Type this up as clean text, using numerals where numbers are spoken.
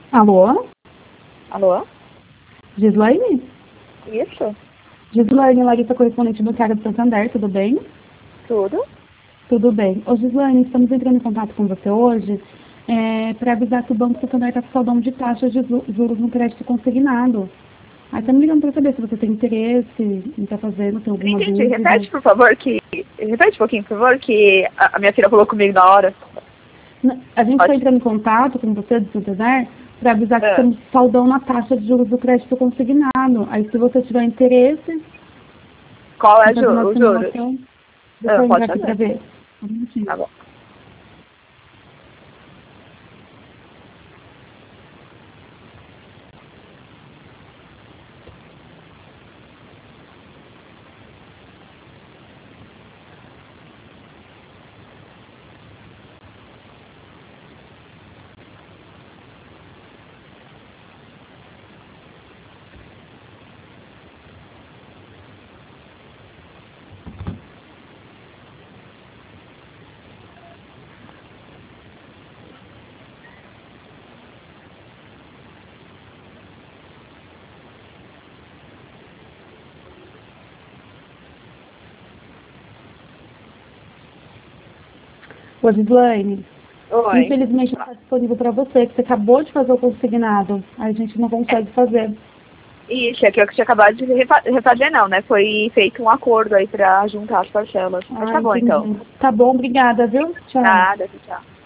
Alô? Alô? Gislaine? Isso? Gislaine, Larissa, correspondente bancária do Santander, tudo bem? Tudo? Tudo bem. Ô Gislaine, estamos entrando em contato com você hoje para avisar que o Banco Santander está com saldão de taxas de juros no crédito consignado. Aí estamos ligando para saber se você tem interesse em estar fazendo, tem alguma Entendi. dúvida. Repete, por favor, Repete um pouquinho, por favor, que a minha filha falou comigo na hora. A gente está entrando em contato com você do Santander para avisar que temos saldão na taxa de juros do crédito consignado. Aí se você tiver interesse... Qual é o juro? Deixa eu entrar aqui para ver. Tá bom. Ô, Gislaine, Oi. infelizmente não está disponível para você, que você acabou de fazer o consignado. A gente não consegue fazer. Isso, é que eu tinha acabado de refazer, não, né? Foi feito um acordo aí pra juntar as parcelas. Mas tá bom, entendi. então. Tá bom, obrigada, viu? Tchau. Nada, tchau.